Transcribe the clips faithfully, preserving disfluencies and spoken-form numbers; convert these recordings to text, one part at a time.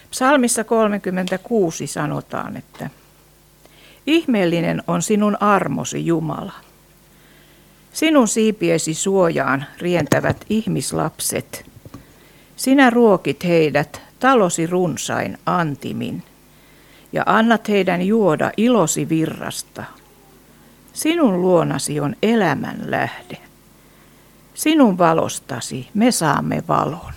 Psalmissa kolmekymmentäkuusi sanotaan, että ihmeellinen on sinun armosi, Jumala. Sinun siipiesi suojaan rientävät ihmislapset. Sinä ruokit heidät talosi runsain antimin ja annat heidän juoda ilosi virrasta. Sinun luonasi on elämän lähde. Sinun valostasi me saamme valon.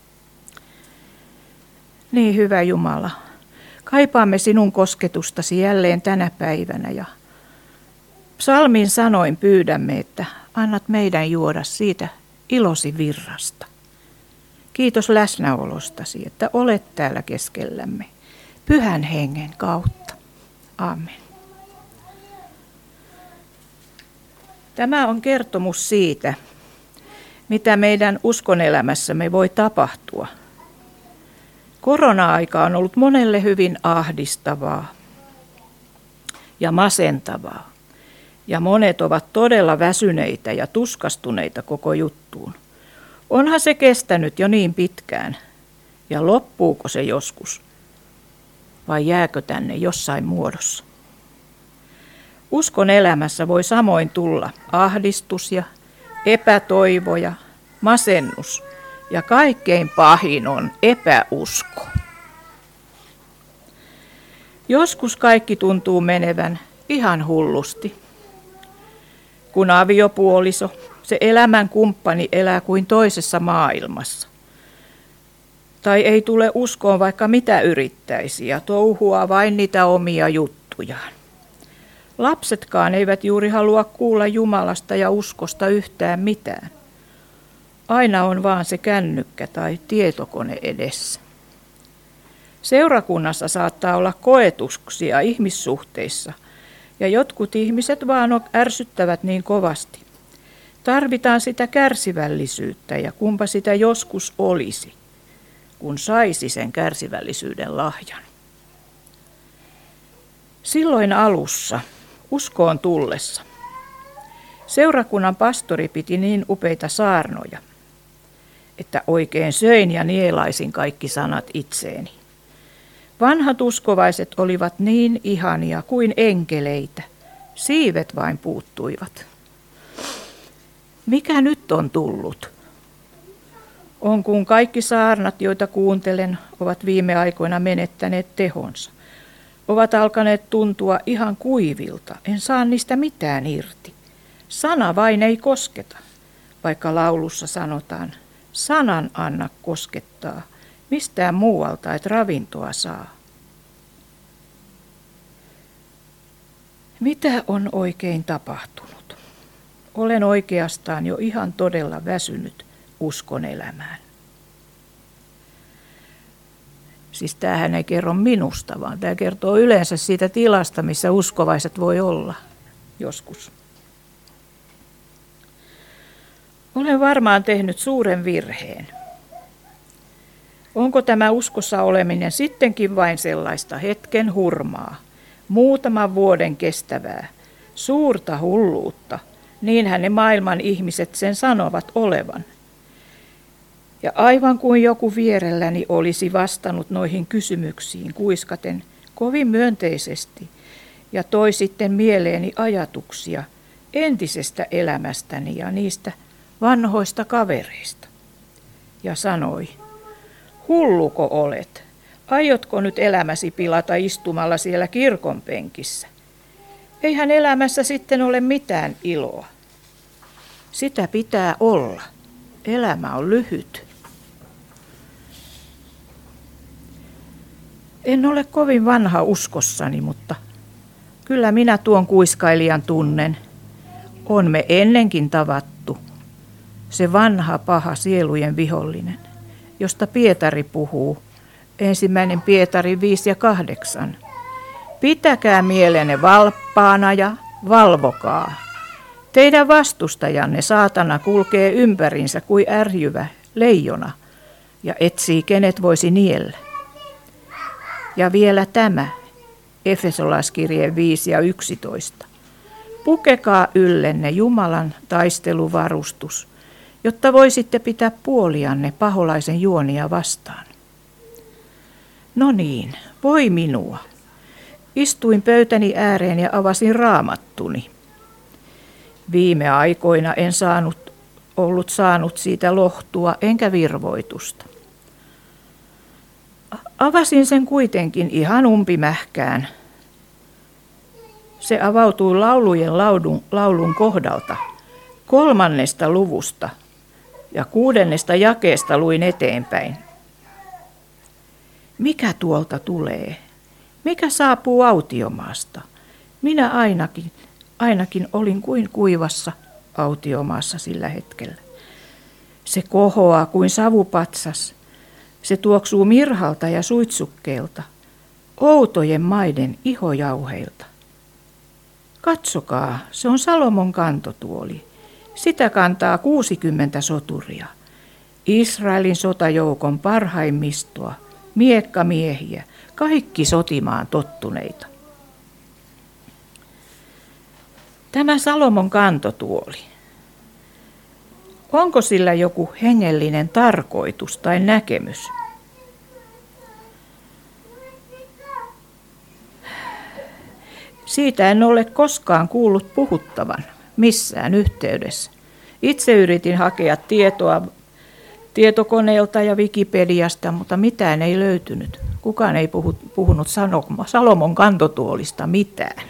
Niin, hyvä Jumala, kaipaamme sinun kosketustasi jälleen tänä päivänä ja psalmin sanoin pyydämme, että annat meidän juoda siitä ilosi virrasta. Kiitos läsnäolostasi, että olet täällä keskellämme Pyhän Hengen kautta. Amen. Tämä on kertomus siitä, mitä meidän uskonelämässämme voi tapahtua. Korona-aika on ollut monelle hyvin ahdistavaa ja masentavaa. Ja monet ovat todella väsyneitä ja tuskastuneita koko juttuun. Onhan se kestänyt jo niin pitkään. Ja loppuuko se joskus? Vai jääkö tänne jossain muodossa? Uskon elämässä voi samoin tulla ahdistus ja epätoivo ja masennus. Ja kaikkein pahin on epäusko. Joskus kaikki tuntuu menevän ihan hullusti. Kun aviopuoliso, se elämän kumppani elää kuin toisessa maailmassa. Tai ei tule uskoon vaikka mitä yrittäisi ja touhua vain niitä omia juttujaan. Lapsetkaan eivät juuri halua kuulla Jumalasta ja uskosta yhtään mitään. Aina on vaan se kännykkä tai tietokone edessä. Seurakunnassa saattaa olla koetuksia ihmissuhteissa, ja jotkut ihmiset vaan ärsyttävät niin kovasti. Tarvitaan sitä kärsivällisyyttä, ja kumpa sitä joskus olisi, kun saisi sen kärsivällisyyden lahjan. Silloin alussa, uskoon tullessa, seurakunnan pastori piti niin upeita saarnoja, että oikein söin ja nielaisin kaikki sanat itseeni. Vanhat uskovaiset olivat niin ihania kuin enkeleitä, siivet vain puuttuivat. Mikä nyt on tullut? On kun kaikki saarnat, joita kuuntelen, ovat viime aikoina menettäneet tehonsa. Ovat alkaneet tuntua ihan kuivilta, en saa niistä mitään irti. Sana vain ei kosketa, vaikka laulussa sanotaan, sanan anna koskettaa, mistään muualta et ravintoa saa. Mitä on oikein tapahtunut? Olen oikeastaan jo ihan todella väsynyt uskon elämään. Siis tämähän ei kerro minusta, vaan tämä kertoo yleensä siitä tilasta, missä uskovaiset voi olla joskus. Olen varmaan tehnyt suuren virheen. Onko tämä uskossa oleminen sittenkin vain sellaista hetken hurmaa, muutaman vuoden kestävää, suurta hulluutta, niinhän ne maailman ihmiset sen sanovat olevan. Ja aivan kuin joku vierelläni olisi vastannut noihin kysymyksiin kuiskaten kovin myönteisesti ja toi sitten mieleeni ajatuksia entisestä elämästäni ja niistä vanhoista kavereista. Ja sanoi, hulluko olet? Aiotko nyt elämäsi pilata istumalla siellä kirkon penkissä? Eihän elämässä sitten ole mitään iloa. Sitä pitää olla. Elämä on lyhyt. En ole kovin vanha uskossani, mutta kyllä minä tuon kuiskailijan tunnen. On me ennenkin tavattu. Se vanha paha sielujen vihollinen, josta Pietari puhuu. Ensimmäinen Pietari viisi ja kahdeksan. Pitäkää mielenne valppaana ja valvokaa. Teidän vastustajanne saatana kulkee ympärinsä kuin ärjyvä leijona ja etsii kenet voisi niellä. Ja vielä tämä, Efesolaiskirjeen viisi ja yksitoista. Pukekaa yllenne Jumalan taisteluvarustus, jotta voisitte pitää puolianne paholaisen juonia vastaan. No niin, voi minua. Istuin pöytäni ääreen ja avasin raamattuni. Viime aikoina en saanut, ollut saanut siitä lohtua enkä virvoitusta. Avasin sen kuitenkin ihan umpimähkään. Se avautui laulujen laulun, laulun kohdalta kolmannesta luvusta ja kuudennesta jakeesta luin eteenpäin. Mikä tuolta tulee? Mikä saapuu autiomaasta? Minä ainakin, ainakin olin kuin kuivassa autiomaassa sillä hetkellä. Se kohoaa kuin savupatsas. Se tuoksuu mirhalta ja suitsukkeelta, outojen maiden ihojauheilta. Katsokaa, se on Salomon kantotuoli. Sitä kantaa kuusikymmentä soturia. Israelin sotajoukon parhaimmistoa, miekkamiehiä, kaikki sotimaan tottuneita. Tämä Salomon kantotuoli. Onko sillä joku hengellinen tarkoitus tai näkemys? Siitä en ole koskaan kuullut puhuttavan missään yhteydessä. Itse yritin hakea tietoa tietokoneelta ja Wikipediasta, mutta mitään ei löytynyt. Kukaan ei puhunut Salomon kantotuolista mitään.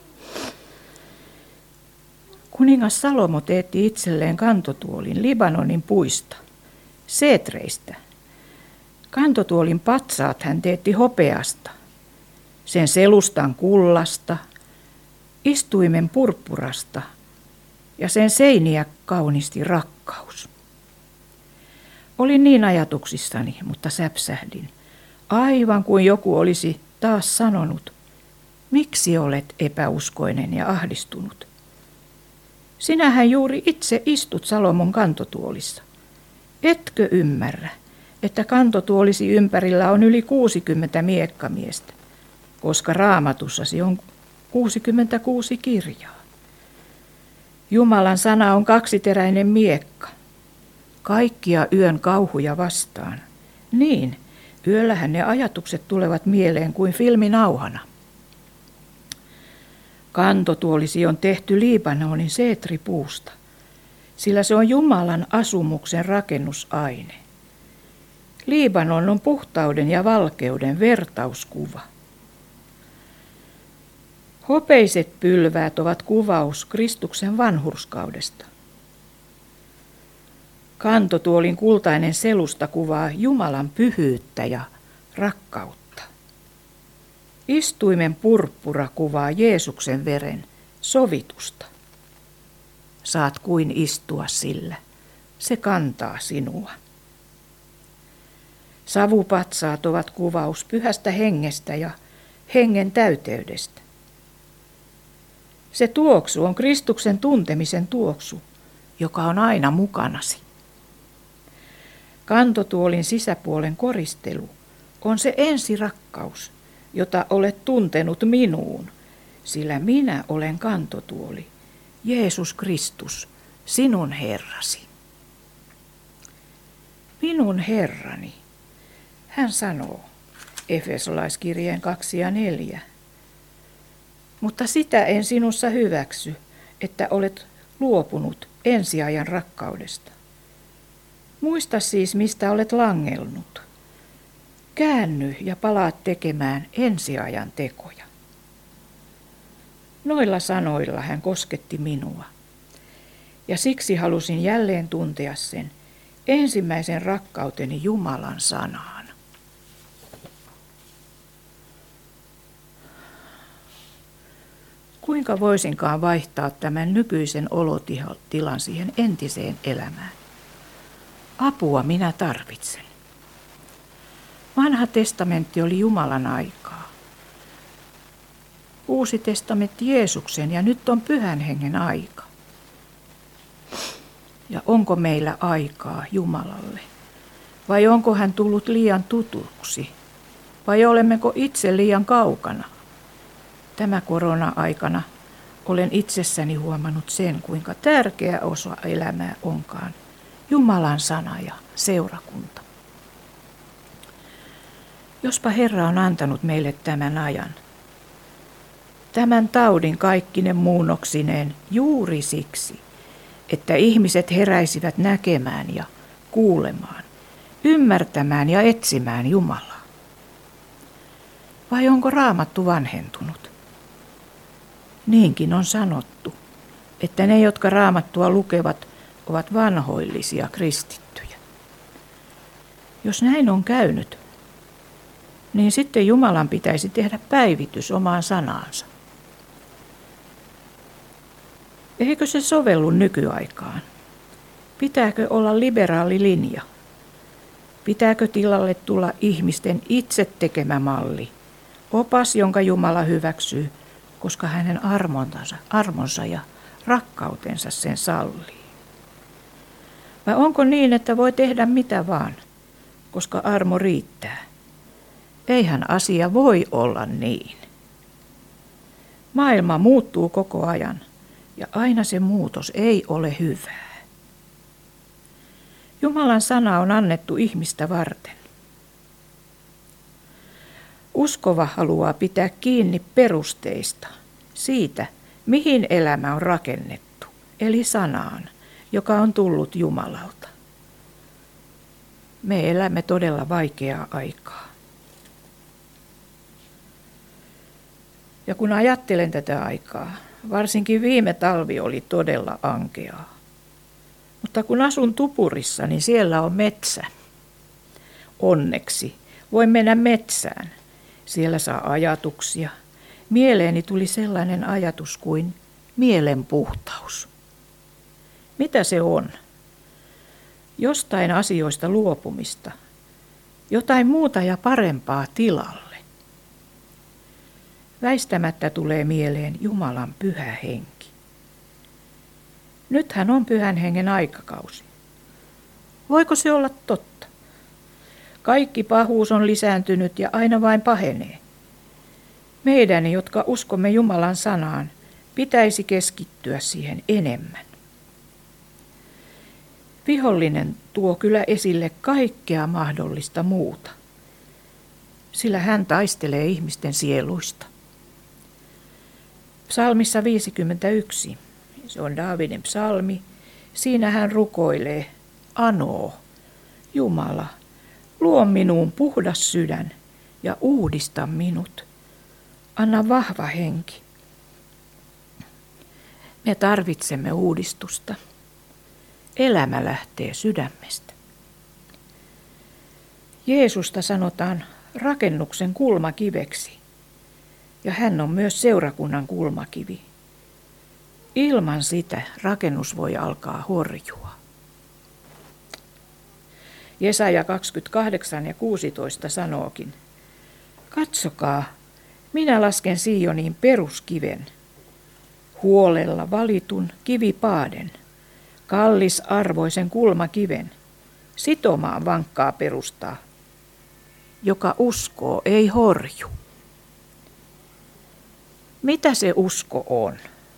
Kuningas Salomo teetti itselleen kantotuolin Libanonin puista, seetreistä. Kantotuolin patsaat hän teetti hopeasta, sen selustan kullasta, istuimen purppurasta ja sen seiniä kaunisti rakkaus. Olin niin ajatuksissani, mutta säpsähdin, aivan kuin joku olisi taas sanonut, miksi olet epäuskoinen ja ahdistunut? Sinähän juuri itse istut Salomon kantotuolissa. Etkö ymmärrä, että kantotuolisi ympärillä on yli kuusikymmentä miekkamiestä, koska Raamatussasi on kuusikymmentäkuusi kirjaa. Jumalan sana on kaksiteräinen miekka, kaikkia yön kauhuja vastaan. Niin, yöllähän ne ajatukset tulevat mieleen kuin filminauhana. Kantotuolisi on tehty Libanonin seetripuusta, sillä se on Jumalan asumuksen rakennusaine. Libanon on puhtauden ja valkeuden vertauskuva. Hopeiset pylväät ovat kuvaus Kristuksen vanhurskaudesta. Kantotuolin kultainen selusta kuvaa Jumalan pyhyyttä ja rakkautta. Istuimen purppura kuvaa Jeesuksen veren sovitusta. Saat kuin istua sillä, se kantaa sinua. Savupatsaat ovat kuvaus pyhästä hengestä ja hengen täyteydestä. Se tuoksu on Kristuksen tuntemisen tuoksu, joka on aina mukanasi. Kantotuolin sisäpuolen koristelu on se ensirakkaus, jota olet tuntenut minuun, sillä minä olen kantotuoli, Jeesus Kristus, sinun Herrasi. Minun Herrani, hän sanoo, Efesolaiskirjeen kaksi ja neljä. Mutta sitä en sinussa hyväksy, että olet luopunut ensiajan rakkaudesta. Muista siis, mistä olet langennut. Käänny ja palaat tekemään ensiajan tekoja. Noilla sanoilla hän kosketti minua. Ja siksi halusin jälleen tuntea sen ensimmäisen rakkauteni Jumalan sanaan. Kuinka voisinkaan vaihtaa tämän nykyisen olotilan siihen entiseen elämään? Apua minä tarvitsen. Vanha testamentti oli Jumalan aikaa. Uusi testamentti Jeesuksen ja nyt on Pyhän Hengen aika. Ja onko meillä aikaa Jumalalle? Vai onko hän tullut liian tutuksi? Vai olemmeko itse liian kaukana? Tämä korona-aikana olen itsessäni huomannut sen, kuinka tärkeä osa elämää onkaan Jumalan sana ja seurakunta. Jospa Herra on antanut meille tämän ajan, tämän taudin kaikkinen muunnoksineen juuri siksi, että ihmiset heräisivät näkemään ja kuulemaan, ymmärtämään ja etsimään Jumalaa. Vai onko Raamattu vanhentunut? Niinkin on sanottu, että ne, jotka Raamattua lukevat, ovat vanhoillisia kristittyjä. Jos näin on käynyt, niin sitten Jumalan pitäisi tehdä päivitys omaan sanaansa. Eikö se sovellu nykyaikaan? Pitääkö olla liberaali linja? Pitääkö tilalle tulla ihmisten itse tekemä malli, opas, jonka Jumala hyväksyy, koska hänen armonsa, armonsa ja rakkautensa sen sallii? Vai onko niin, että voi tehdä mitä vaan, koska armo riittää? Eihän asia voi olla niin. Maailma muuttuu koko ajan ja aina se muutos ei ole hyvää. Jumalan sana on annettu ihmistä varten. Uskova haluaa pitää kiinni perusteista, siitä, mihin elämä on rakennettu, eli sanaan, joka on tullut Jumalalta. Me elämme todella vaikeaa aikaa. Ja kun ajattelen tätä aikaa, varsinkin viime talvi oli todella ankeaa. Mutta kun asun Tupurissa, niin siellä on metsä. Onneksi voin mennä metsään. Siellä saa ajatuksia. Mieleeni tuli sellainen ajatus kuin mielen puhtaus. Mitä se on? Jostain asioista luopumista. Jotain muuta ja parempaa tilalle. Väistämättä tulee mieleen Jumalan pyhä henki. Nythän on pyhän hengen aikakausi. Voiko se olla totta? Kaikki pahuus on lisääntynyt ja aina vain pahenee. Meidän, jotka uskomme Jumalan sanaan, pitäisi keskittyä siihen enemmän. Vihollinen tuo kyllä esille kaikkea mahdollista muuta, sillä hän taistelee ihmisten sieluista. Psalmissa viisikymmentäyksi, se on Daavidin psalmi, siinä hän rukoilee, anoo, Jumala, luo minuun puhdas sydän ja uudista minut. Anna vahva henki. Me tarvitsemme uudistusta. Elämä lähtee sydämestä. Jeesusta sanotaan rakennuksen kulmakiveksi, ja hän on myös seurakunnan kulmakivi. Ilman sitä rakennus voi alkaa horjua. Jesaja kaksikymmentäkahdeksan ja kuusitoista sanookin, katsokaa, minä lasken Sioniin peruskiven, huolella valitun kivipaaden, kallisarvoisen kulmakiven, sitomaan vankkaa perustaa, joka uskoo ei horju. Mitä se usko on?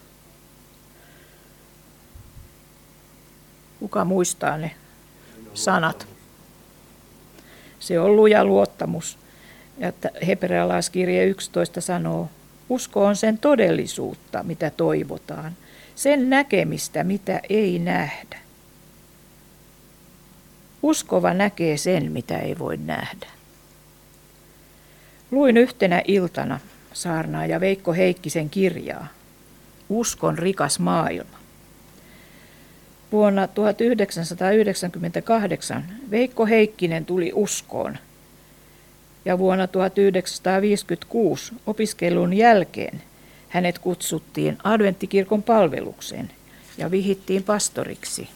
Kuka muistaa ne sanat? Se on luja luottamus. Ja hebrealaiskirje yksitoista sanoo, usko on sen todellisuutta, mitä toivotaan, sen näkemistä, mitä ei nähdä. Uskova näkee sen, mitä ei voi nähdä. Luin yhtenä iltana saarnaaja Veikko Heikkisen kirjaa, Uskon rikas maailma. Vuonna tuhatyhdeksänsataayhdeksänkymmentäkahdeksan Veikko Heikkinen tuli uskoon ja vuonna tuhatyhdeksänsataaviisikymmentäkuusi opiskelun jälkeen hänet kutsuttiin adventtikirkon palvelukseen ja vihittiin pastoriksi.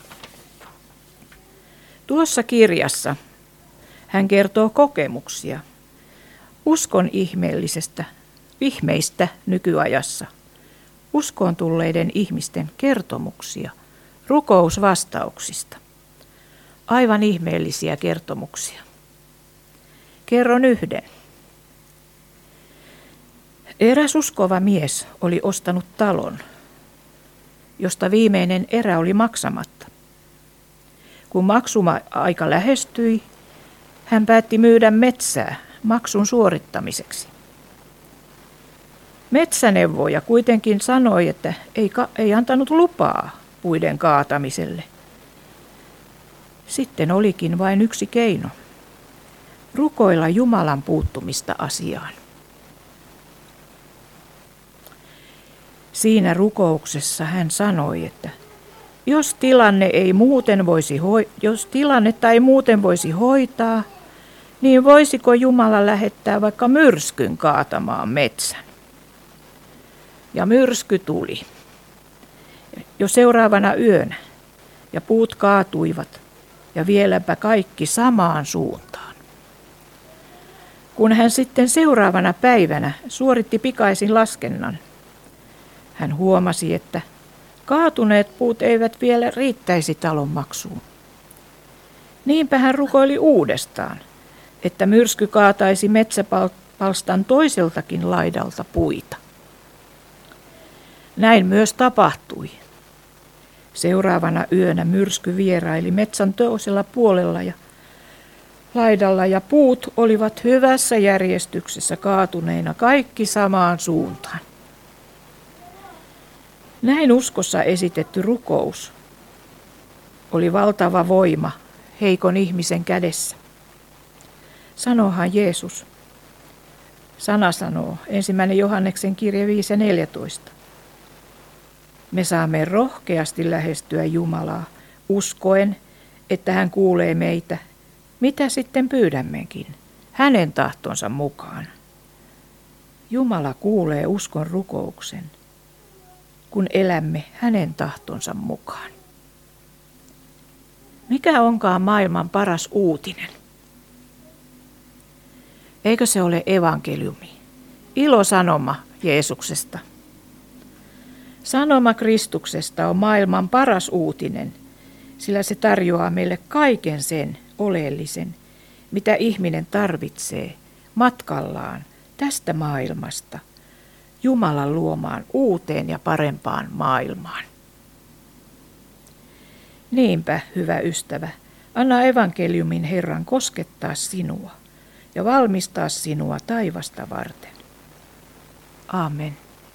Tuossa kirjassa hän kertoo kokemuksia uskon ihmeellisestä vihmeistä nykyajassa, uskoon tulleiden ihmisten kertomuksia, rukousvastauksista. Aivan ihmeellisiä kertomuksia. Kerron yhden. Eräs uskova mies oli ostanut talon, josta viimeinen erä oli maksamatta. Kun maksuma-aika lähestyi, hän päätti myydä metsää, maksun suorittamiseksi. Metsäneuvoja kuitenkin sanoi, että ei, ka- ei antanut lupaa puiden kaatamiselle. Sitten olikin vain yksi keino. Rukoilla Jumalan puuttumista asiaan. Siinä rukouksessa hän sanoi, että jos, tilanne ei muuten voisi hoi- jos tilannetta ei muuten voisi hoitaa, niin voisiko Jumala lähettää vaikka myrskyn kaatamaan metsän? Ja myrsky tuli. Jo seuraavana yönä ja puut kaatuivat ja vieläpä kaikki samaan suuntaan. Kun hän sitten seuraavana päivänä suoritti pikaisin laskennan, hän huomasi, että kaatuneet puut eivät vielä riittäisi talon maksuun. Niinpä hän rukoili uudestaan, että myrsky kaataisi metsäpalstan toiseltakin laidalta puita. Näin myös tapahtui. Seuraavana yönä myrsky vieraili metsän toisella puolella ja laidalla ja puut olivat hyvässä järjestyksessä kaatuneina kaikki samaan suuntaan. Näin uskossa esitetty rukous oli valtava voima heikon ihmisen kädessä. Sanohan Jeesus. Sana sanoo, ensimmäinen Johanneksen kirje viisi ja neljätoista. Me saamme rohkeasti lähestyä Jumalaa, uskoen, että hän kuulee meitä, mitä sitten pyydämmekin, hänen tahtonsa mukaan. Jumala kuulee uskon rukouksen, kun elämme hänen tahtonsa mukaan. Mikä onkaan maailman paras uutinen? Eikö se ole evankeliumi? Ilosanoma Jeesuksesta. Sanoma Kristuksesta on maailman paras uutinen, sillä se tarjoaa meille kaiken sen oleellisen, mitä ihminen tarvitsee matkallaan tästä maailmasta Jumalan luomaan uuteen ja parempaan maailmaan. Niinpä, hyvä ystävä, anna evankeliumin Herran koskettaa sinua ja valmistaa sinua taivasta varten. Aamen.